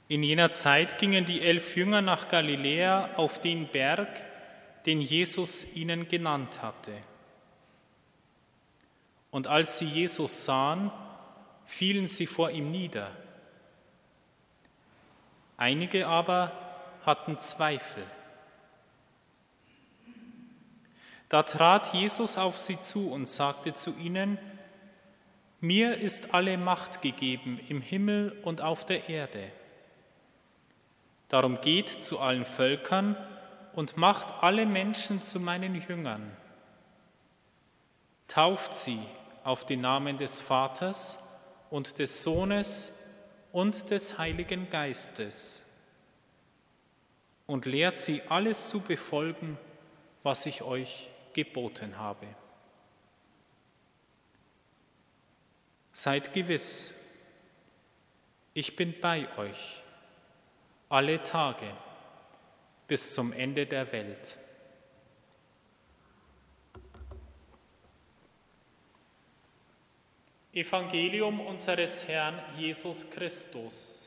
In jener Zeit gingen die 11 Jünger nach Galiläa auf den Berg, den Jesus ihnen genannt hatte. Und als sie Jesus sahen, fielen sie vor ihm nieder. Einige aber hatten Zweifel. Da trat Jesus auf sie zu und sagte zu ihnen: Mir ist alle Macht gegeben im Himmel und auf der Erde. Darum geht zu allen Völkern und macht alle Menschen zu meinen Jüngern. Tauft sie auf den Namen des Vaters und des Sohnes und des Heiligen Geistes und lehrt sie alles zu befolgen, was ich euch geboten habe. Seid gewiss, ich bin bei euch alle Tage bis zum Ende der Welt. Evangelium unseres Herrn Jesus Christus.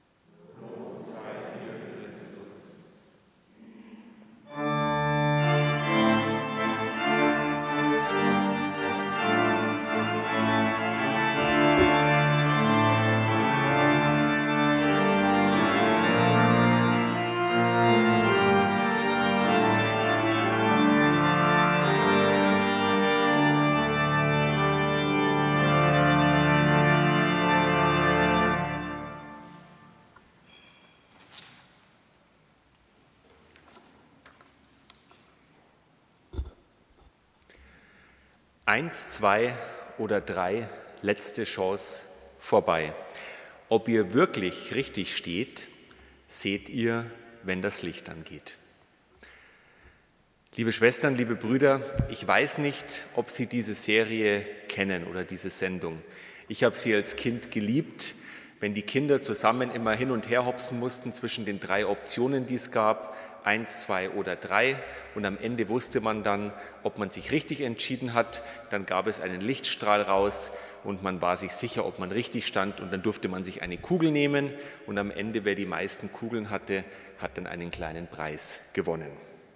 Eins, zwei oder drei, letzte Chance vorbei. Ob ihr wirklich richtig steht, seht ihr, wenn das Licht angeht. Liebe Schwestern, liebe Brüder, ich weiß nicht, ob Sie diese Serie kennen oder diese Sendung. Ich habe sie als Kind geliebt, wenn die Kinder zusammen immer hin und her hopsen mussten zwischen den 3 Optionen, die es gab, 1, 2 oder 3, und am Ende wusste man dann, ob man sich richtig entschieden hat. Dann gab es einen Lichtstrahl raus und man war sich sicher, ob man richtig stand, und dann durfte man sich eine Kugel nehmen und am Ende, wer die meisten Kugeln hatte, hat dann einen kleinen Preis gewonnen.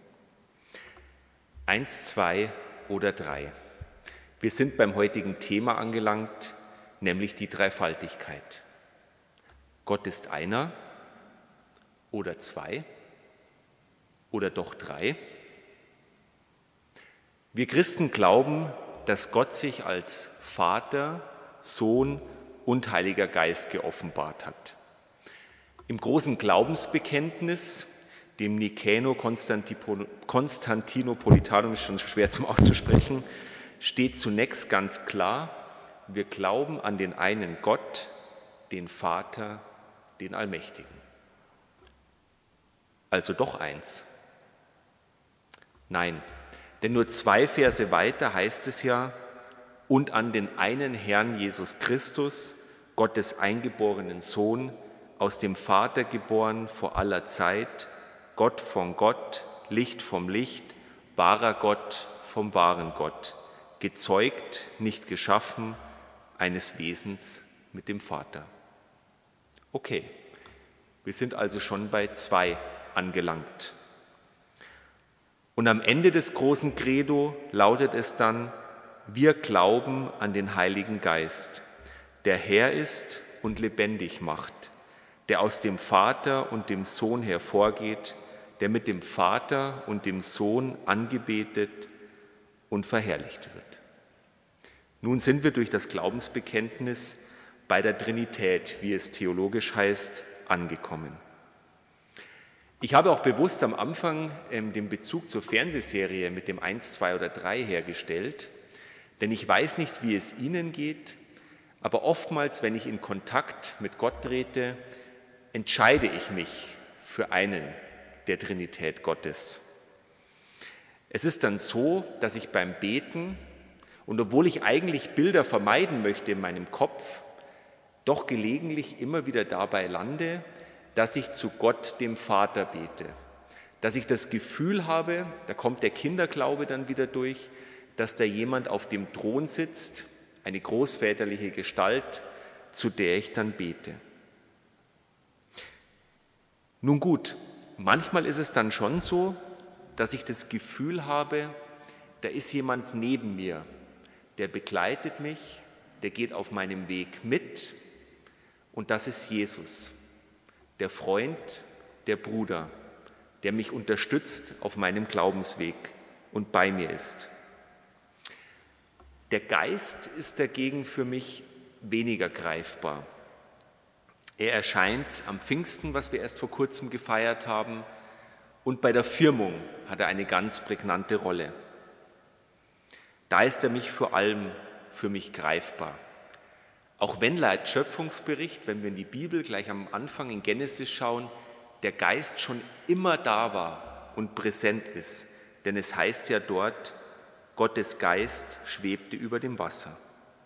1, 2 oder 3. Wir sind beim heutigen Thema angelangt, nämlich die Dreifaltigkeit. Gott ist einer oder 2 oder doch 3? Wir Christen glauben, dass Gott sich als Vater, Sohn und Heiliger Geist geoffenbart hat. Im großen Glaubensbekenntnis, dem Nicäno-Konstantinopolitanum, ist schon schwer zum auszusprechen, steht zunächst ganz klar: Wir glauben an den einen Gott, den Vater, den Allmächtigen. Also doch eins. Nein, denn nur 2 Verse weiter heißt es ja: Und an den einen Herrn Jesus Christus, Gottes eingeborenen Sohn, aus dem Vater geboren vor aller Zeit, Gott von Gott, Licht vom Licht, wahrer Gott vom wahren Gott, gezeugt, nicht geschaffen, eines Wesens mit dem Vater. Okay, wir sind also schon bei 2 angelangt. Und am Ende des großen Credo lautet es dann: Wir glauben an den Heiligen Geist, der Herr ist und lebendig macht, der aus dem Vater und dem Sohn hervorgeht, der mit dem Vater und dem Sohn angebetet und verherrlicht wird. Nun sind wir durch das Glaubensbekenntnis bei der Trinität, wie es theologisch heißt, angekommen. Ich habe auch bewusst am Anfang den Bezug zur Fernsehserie mit dem 1, 2 oder 3 hergestellt, denn ich weiß nicht, wie es Ihnen geht, aber oftmals, wenn ich in Kontakt mit Gott trete, entscheide ich mich für einen der Trinität Gottes. Es ist dann so, dass ich beim Beten, und obwohl ich eigentlich Bilder vermeiden möchte in meinem Kopf, doch gelegentlich immer wieder dabei lande, dass ich zu Gott, dem Vater, bete. Dass ich das Gefühl habe, da kommt der Kinderglaube dann wieder durch, dass da jemand auf dem Thron sitzt, eine großväterliche Gestalt, zu der ich dann bete. Nun gut, manchmal ist es dann schon so, dass ich das Gefühl habe, da ist jemand neben mir, der begleitet mich, der geht auf meinem Weg mit und das ist Jesus, der Freund, der Bruder, der mich unterstützt auf meinem Glaubensweg und bei mir ist. Der Geist ist dagegen für mich weniger greifbar. Er erscheint am Pfingsten, was wir erst vor kurzem gefeiert haben, und bei der Firmung hat er eine ganz prägnante Rolle. Da ist er vor allem für mich greifbar. Auch wenn laut Schöpfungsbericht, wenn wir in die Bibel gleich am Anfang in Genesis schauen, der Geist schon immer da war und präsent ist. Denn es heißt ja dort, Gottes Geist schwebte über dem Wasser.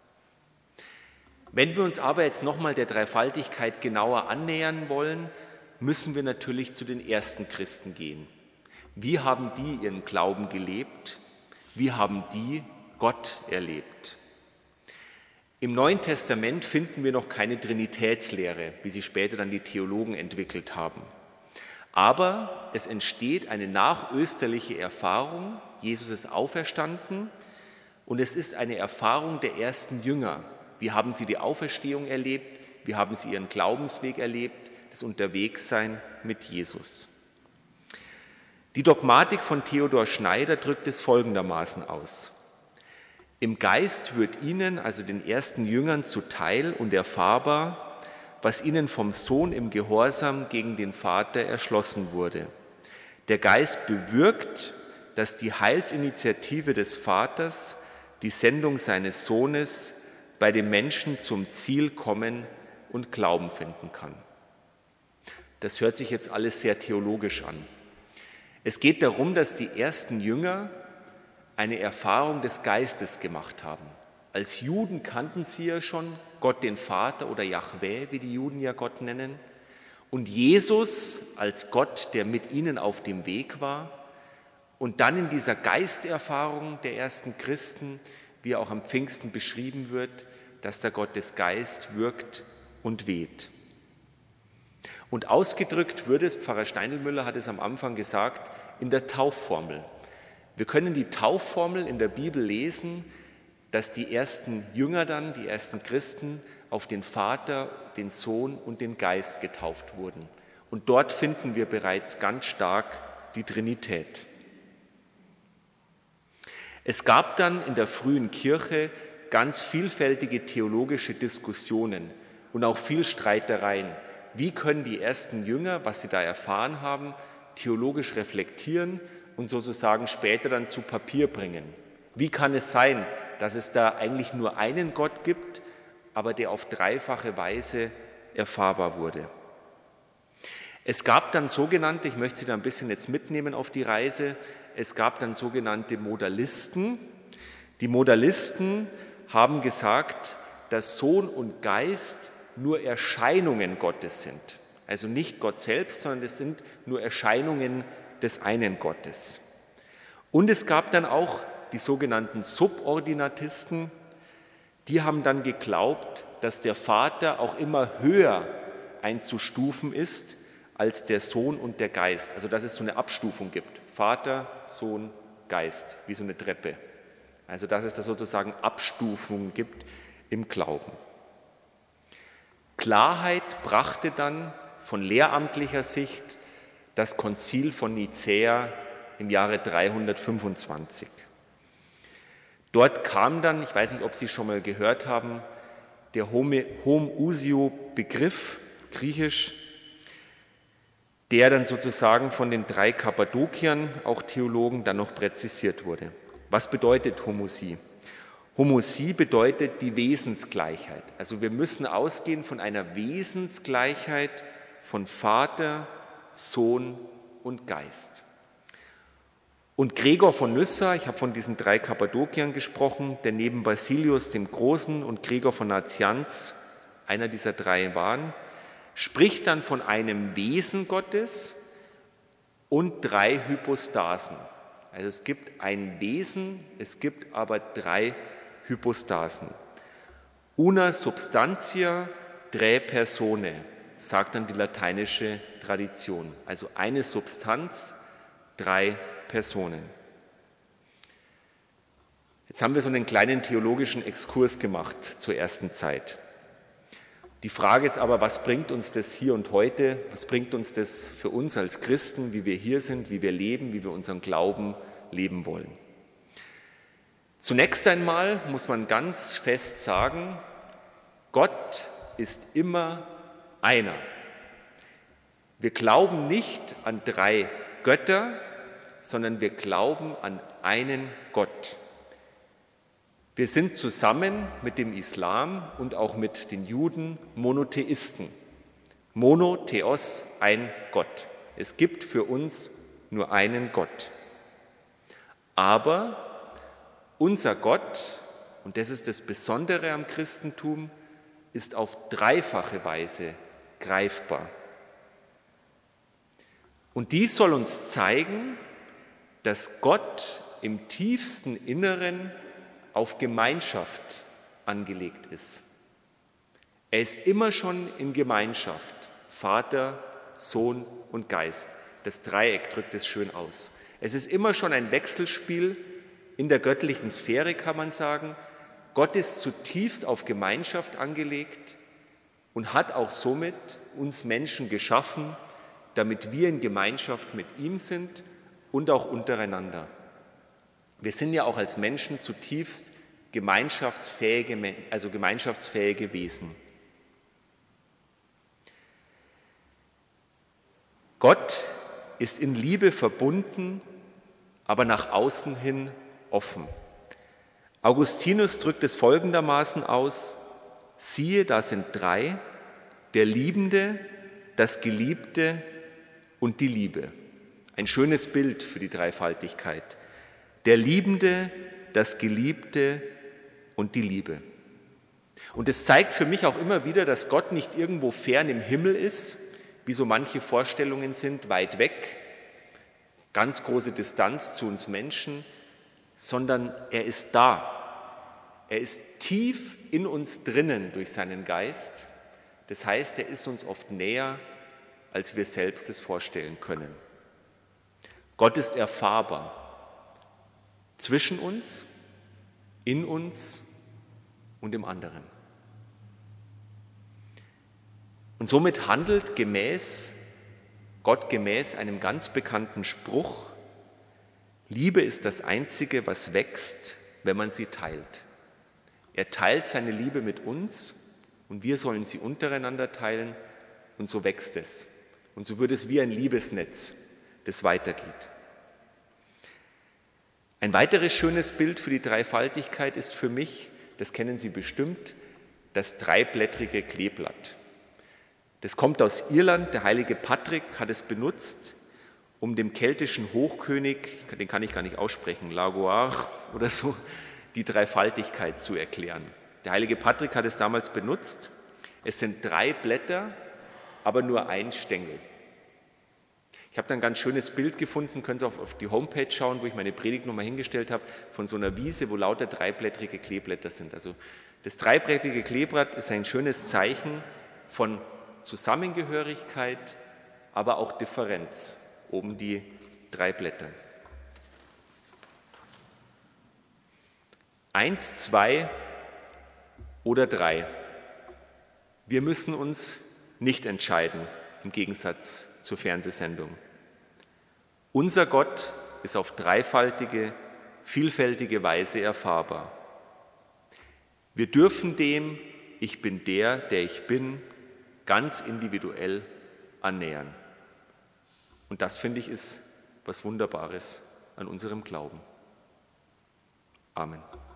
Wenn wir uns aber jetzt nochmal der Dreifaltigkeit genauer annähern wollen, müssen wir natürlich zu den ersten Christen gehen. Wie haben die ihren Glauben gelebt? Wie haben die Gott erlebt? Im Neuen Testament finden wir noch keine Trinitätslehre, wie sie später dann die Theologen entwickelt haben. Aber es entsteht eine nachösterliche Erfahrung, Jesus ist auferstanden und es ist eine Erfahrung der ersten Jünger. Wie haben sie die Auferstehung erlebt? Wie haben sie ihren Glaubensweg erlebt? Das Unterwegssein mit Jesus. Die Dogmatik von Theodor Schneider drückt es folgendermaßen aus. Im Geist wird ihnen, also den ersten Jüngern, zuteil und erfahrbar, was ihnen vom Sohn im Gehorsam gegen den Vater erschlossen wurde. Der Geist bewirkt, dass die Heilsinitiative des Vaters, die Sendung seines Sohnes, bei den Menschen zum Ziel kommen und Glauben finden kann. Das hört sich jetzt alles sehr theologisch an. Es geht darum, dass die ersten Jünger eine Erfahrung des Geistes gemacht haben. Als Juden kannten sie ja schon Gott den Vater oder Jahwe, wie die Juden ja Gott nennen. Und Jesus als Gott, der mit ihnen auf dem Weg war. Und dann in dieser Geisterfahrung der ersten Christen, wie auch am Pfingsten beschrieben wird, dass der Gottes Geist wirkt und weht. Und ausgedrückt wird es, Pfarrer Steinlmüller hat es am Anfang gesagt, in der Taufformel. Wir können die Taufformel in der Bibel lesen, dass die ersten Jünger dann, die ersten Christen, auf den Vater, den Sohn und den Geist getauft wurden. Und dort finden wir bereits ganz stark die Trinität. Es gab dann in der frühen Kirche ganz vielfältige theologische Diskussionen und auch viel Streitereien. Wie können die ersten Jünger, was sie da erfahren haben, theologisch reflektieren und sozusagen später dann zu Papier bringen? Wie kann es sein, dass es da eigentlich nur einen Gott gibt, aber der auf dreifache Weise erfahrbar wurde? Es gab dann sogenannte, ich möchte Sie da ein bisschen jetzt mitnehmen auf die Reise, es gab dann sogenannte Modalisten. Die Modalisten haben gesagt, dass Sohn und Geist nur Erscheinungen Gottes sind. Also nicht Gott selbst, sondern es sind nur Erscheinungen des einen Gottes. Und es gab dann auch die sogenannten Subordinatisten, die haben dann geglaubt, dass der Vater auch immer höher einzustufen ist als der Sohn und der Geist. Also dass es so eine Abstufung gibt. Vater, Sohn, Geist, wie so eine Treppe. Also dass es da sozusagen Abstufungen gibt im Glauben. Klarheit brachte dann von lehramtlicher Sicht das Konzil von Nicäa im Jahre 325. Dort kam dann, ich weiß nicht, ob Sie es schon mal gehört haben, der Homousio-Begriff, griechisch, der dann sozusagen von den 3 Kappadokiern, auch Theologen, dann noch präzisiert wurde. Was bedeutet Homoousie? Homoousie bedeutet die Wesensgleichheit. Also wir müssen ausgehen von einer Wesensgleichheit von Vater, Sohn und Geist. Und Gregor von Nyssa, ich habe von diesen 3 Kappadokiern gesprochen, der neben Basilius dem Großen und Gregor von Nazianz einer dieser 3 waren, spricht dann von einem Wesen Gottes und 3 Hypostasen. Also es gibt ein Wesen, es gibt aber 3 Hypostasen. Una substantia, 3 personae. sagt dann die lateinische Tradition. Also eine Substanz, 3 Personen. Jetzt haben wir so einen kleinen theologischen Exkurs gemacht zur ersten Zeit. Die Frage ist aber, was bringt uns das hier und heute? Was bringt uns das für uns als Christen, wie wir hier sind, wie wir leben, wie wir unseren Glauben leben wollen? Zunächst einmal muss man ganz fest sagen, Gott ist immer einer. Wir glauben nicht an 3 Götter, sondern wir glauben an einen Gott. Wir sind zusammen mit dem Islam und auch mit den Juden Monotheisten. Mono, Theos, ein Gott. Es gibt für uns nur einen Gott. Aber unser Gott, und das ist das Besondere am Christentum, ist auf dreifache Weise greifbar. Und dies soll uns zeigen, dass Gott im tiefsten Inneren auf Gemeinschaft angelegt ist. Er ist immer schon in Gemeinschaft, Vater, Sohn und Geist. Das Dreieck drückt es schön aus. Es ist immer schon ein Wechselspiel in der göttlichen Sphäre, kann man sagen. Gott ist zutiefst auf Gemeinschaft angelegt und hat auch somit uns Menschen geschaffen, damit wir in Gemeinschaft mit ihm sind und auch untereinander. Wir sind ja auch als Menschen zutiefst gemeinschaftsfähige Wesen. Gott ist in Liebe verbunden, aber nach außen hin offen. Augustinus drückt es folgendermaßen aus: Siehe, da sind 3, der Liebende, das Geliebte und die Liebe. Ein schönes Bild für die Dreifaltigkeit. Der Liebende, das Geliebte und die Liebe. Und es zeigt für mich auch immer wieder, dass Gott nicht irgendwo fern im Himmel ist, wie so manche Vorstellungen sind, weit weg, ganz große Distanz zu uns Menschen, sondern er ist da. Er ist tief in uns drinnen durch seinen Geist. Das heißt, er ist uns oft näher, als wir selbst es vorstellen können. Gott ist erfahrbar. Zwischen uns, in uns und im anderen. Und somit handelt Gott gemäß einem ganz bekannten Spruch: Liebe ist das Einzige, was wächst, wenn man sie teilt. Er teilt seine Liebe mit uns und wir sollen sie untereinander teilen und so wächst es. Und so wird es wie ein Liebesnetz, das weitergeht. Ein weiteres schönes Bild für die Dreifaltigkeit ist für mich, das kennen Sie bestimmt, das dreiblättrige Kleeblatt. Das kommt aus Irland, der heilige Patrick hat es benutzt, um dem keltischen Hochkönig, den kann ich gar nicht aussprechen, Lagoar oder so, die Dreifaltigkeit zu erklären. Der heilige Patrick hat es damals benutzt. Es sind 3 Blätter, aber nur ein Stängel. Ich habe da ein ganz schönes Bild gefunden, können Sie auf die Homepage schauen, wo ich meine Predigt nochmal hingestellt habe, von so einer Wiese, wo lauter dreiblättrige Kleeblätter sind. Also das dreiblättrige Kleeblatt ist ein schönes Zeichen von Zusammengehörigkeit, aber auch Differenz. Oben die 3 Blätter. 1, 2 oder 3. Wir müssen uns nicht entscheiden, im Gegensatz zur Fernsehsendung. Unser Gott ist auf dreifaltige, vielfältige Weise erfahrbar. Wir dürfen dem Ich bin der ich bin, ganz individuell annähern. Und das, finde ich, ist was Wunderbares an unserem Glauben. Amen.